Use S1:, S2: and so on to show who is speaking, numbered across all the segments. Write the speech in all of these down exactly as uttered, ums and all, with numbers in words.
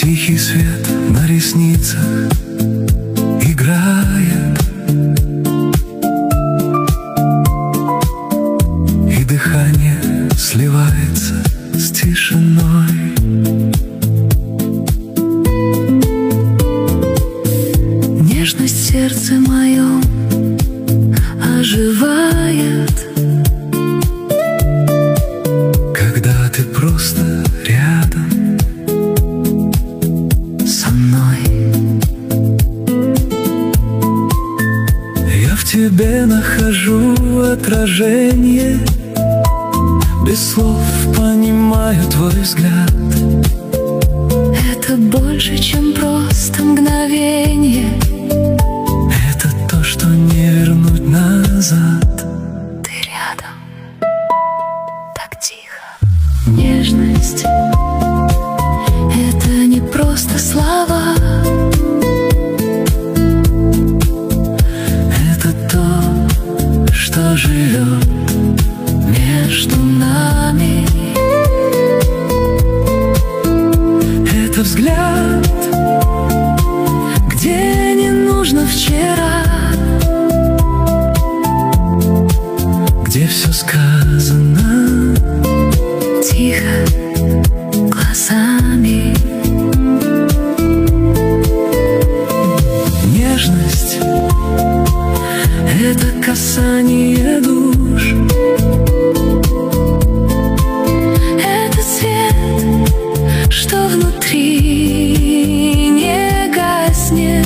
S1: Тихий свет на ресницах играет, и дыхание сливается с тишиной. Нежность в сердце моем оживает, когда ты просто рядом со мной. Я в тебе нахожу отражение, без слов понимаю твой взгляд. Это больше, чем просто мгновение, это то, что не вернуть назад. Ты рядом, так тихо. Нежность — это не просто слова, это то, что живет между нами. Это взгляд, где не нужно вчера, где все сказано тихо глазами. Нежность — это касание душ, это свет, что внутри не гаснет.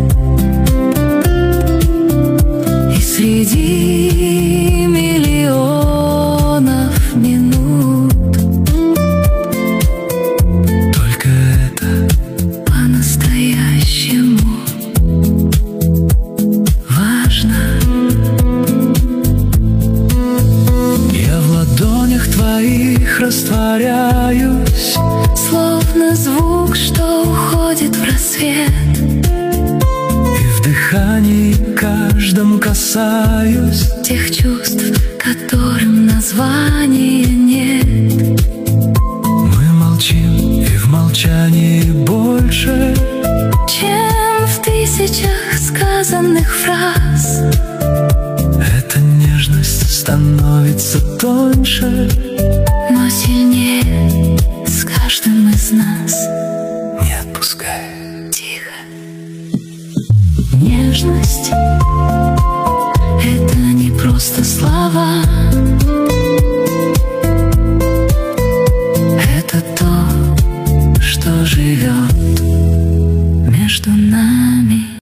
S1: И среди миллионов минут только это по-настоящему важно. Я в ладонях твоих растворяюсь, словно звук, что уходит в рассвет. И в дыхании каждом касаюсь тех чувств, которым названия нет. Мы молчим, и в молчании больше, чем в тысячах сказанных фраз. Эта нежность становится тоньше, но сильнее с каждым из нас. Не отпускай. Тихо. Нежность — это не просто слова, это то, что живет между нами.